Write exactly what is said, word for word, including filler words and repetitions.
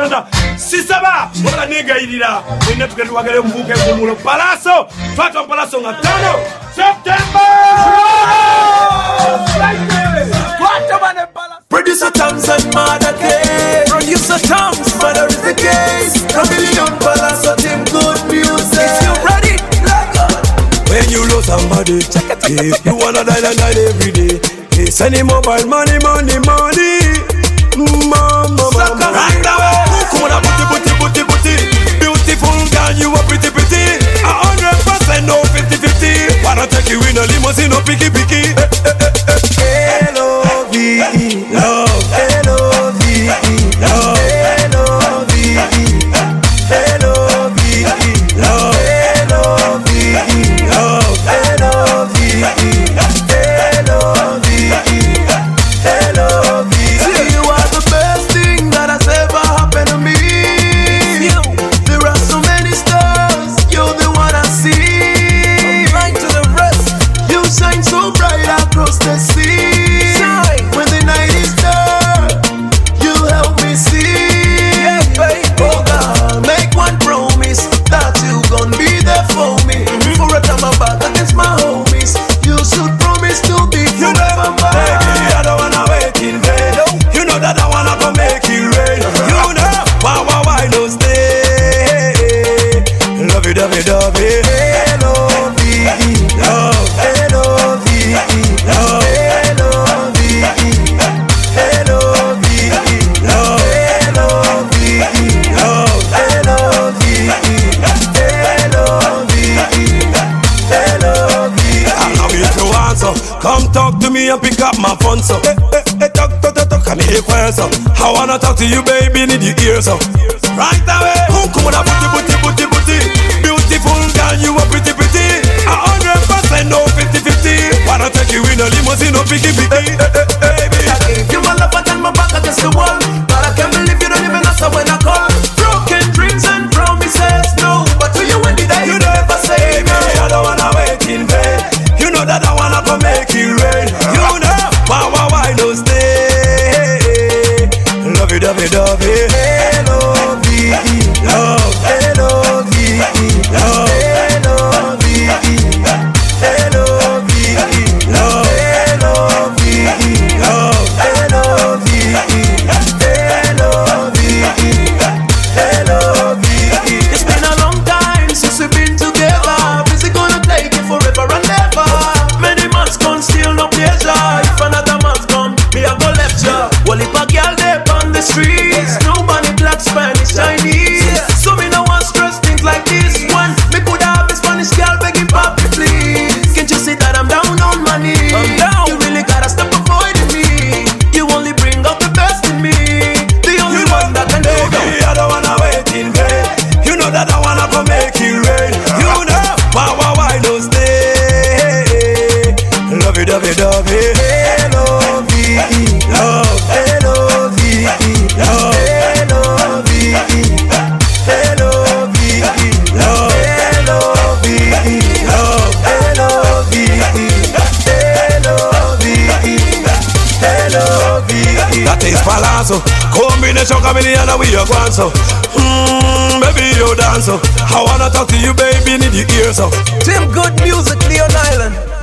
Canada. Sisaba, wala nigga idira. Wina tukeni wagele mbuke kumulo Palaso. Fata Palaso ngatano. September! Producer Tom's and Mother K. Producer Tom's, Mother is the case. Chameleon Palaso, Team Good Music. Is you ready? When you lose somebody, check it, yeah. You wanna die and die every day. Hey, send him mobile money, money, money. Mama, mama, right away. Come on, booty, booty, booty, booty. Beautiful girl, you are pretty, pretty. A hundred percent, no fifty, fifty. Wanna take you in a limousine, no picky, picky. L O V E, love. L O V E, love. L O V E, L O V E, love. L O V E, love. L O V E, L O V E, L O V E. You are the best thing that has ever happened to me. There are so many stars, you're the one I see. From right to the rest, you shine so bright across the sea. When the night is dark, you help me see. Yeah, baby. Oh God, make one promise that you gon' be there for me. Mm-hmm. For a time I'm back against my homies, you should promise to be You forever know, mine. baby, I don't wanna wait in vain. You know that I wanna go make it rain. You know, why, why, why no stay? Love you, love you, love you. L O V E, Love, L O V E, love, L O V E, L O V E, love, L O V E, love. L O V E, L O V E, L O V E. I love you to answer. Come talk to me and pick up my phone, so. Hey, hey, hey, talk, talk, talk, talk, and hear quiet, so. I wanna talk to you, baby, need your ears, so. Right away. Come, come on, booty, booty, booty, booty. Beautiful girl, you are pretty, pretty. A hundred percent, no fifty, fifty. Wanna take you in a limousine, no picky, picky. Baby. I gave you my love and then my back against the wall, but I can't believe you don't even answer when I call. Broken dreams and promises, no, but to you when did I You never say baby, no? I don't wanna wait in vain. You know that I wanna go make it rain. You know, why, why, why no stay? Love you, love you, love you. L O V E, Love, L O V E, love, L O V E, L O V E, love, L O V E, love. L O V E, L O V E, L O V E. It's been a long time since we've been together. Is it gonna take you forever and ever? Many months gone, still no pleasure. If another month come, me I go lecture. Well, if a girl there on the streets, nobody black, Spanish, Chinese. So me no want stress things like this one. Me could have a Spanish girl begging papi, please. Can't you see that I'm down on my knees? I'm down. You really gotta stop avoiding me. You only bring out the best in me. The only You know, one that can do baby, it. I don't wanna wait in vain. You know that I wanna go make it rain. You know, why, why, why no stay? Love you, love you, love you. L O V E, Love, L O V E, love, L O V E, L O V E, love, L O V E, love. L O V E, L O V E, L O V E. That is Palazzo. Combination chameleon and we are going so. Mmm, baby you dance so. I wanna talk to you, baby, need your ears so. Team Good Music, Leon Island.